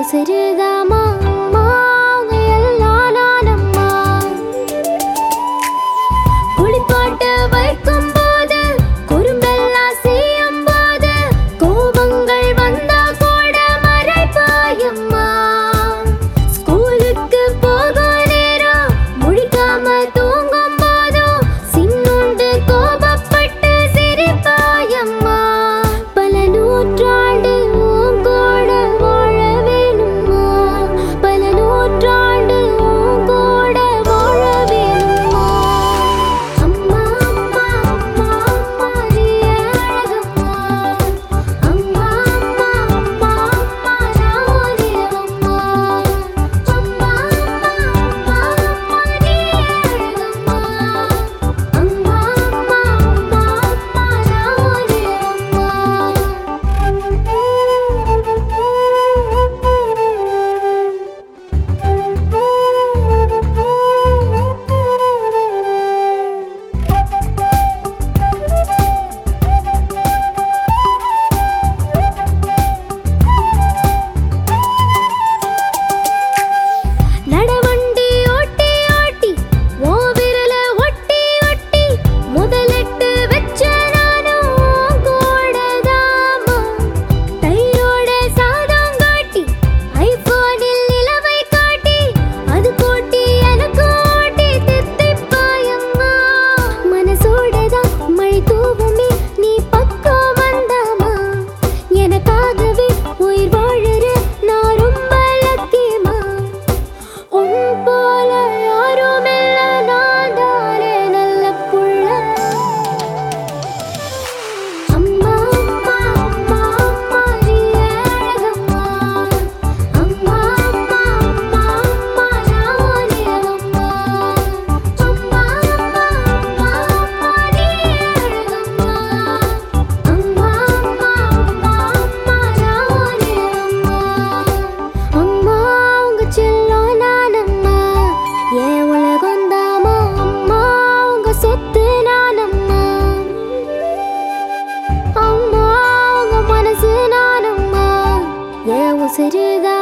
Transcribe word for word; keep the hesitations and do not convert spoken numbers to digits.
உசுருதாமா அம்மா உங்க எல்லாம் நானம்மா. குளிப்பாட்ட வைக்கும் போது குறும்பெல்லாம் செய்யும் போது கோபங்கள் வந்தா கூட மறைப்பாயம்மா. ஸ்கூலுக்கு போகும் நேரம் முழிக்காம தூங்கும் போதும் சின்னுண்டு கோபப்பட்டு சிரிப்பாயம்மா. பல நூற்றாண்டு உன் கூட வாழ வேணும்மா. பல நூற்றாண்டு உன் கூட வாழ வேணும்மா. அம்மா அம்மா அம்மா அம்மா நீ அழகம்மா. அம்மா அம்மா அம்மா அம்மா நான் உயிரம்மா. அம்மா அம்மா அம்மா அம்மா நீ அழகம்மா. அம்மா அம்மா அம்மா அம்மா நான் உயிரம்மா. நடவண்டி ஓட்டி ஓட்டி ஓ விரல ஒட்டி ஒட்டி முதலெட்டு வச்ச நானும் உன் கூடதாம்மா. தையோட சாதம் காட்டி ஐபோனில் நிலவை காட்டி அது போட்டி எனக்கு ஓட்டி தித்திப்பாயம்மா. மனசோடதான் மழை தூவுமே நீ பக்கம் வந்தாமா. எனக்காகவே உயிர் வாழற நான் ரொம்ப லக்கிமா. உன் போல யாரும் இல்ல நான் தானே நல்ல புள்ள. அம்மா அம்மா அம்மா அம்மா நீ அழகம்மா. அம்மா அம்மா அம்மா அம்மா நான் உயிரம்மா. அம்மா அம்மா அம்மா அம்மா நீ அழகம்மா. அம்மா அம்மா அம்மா அம்மா நான் உயிரம்மா. அம்மா உங்க செல்லம் நானம்மா. என் உலகந்தாமா அம்மா உங்க சொத்து நானம்மா. அம்மா உங்க மனசு நானம்மா. என் உசுருதான்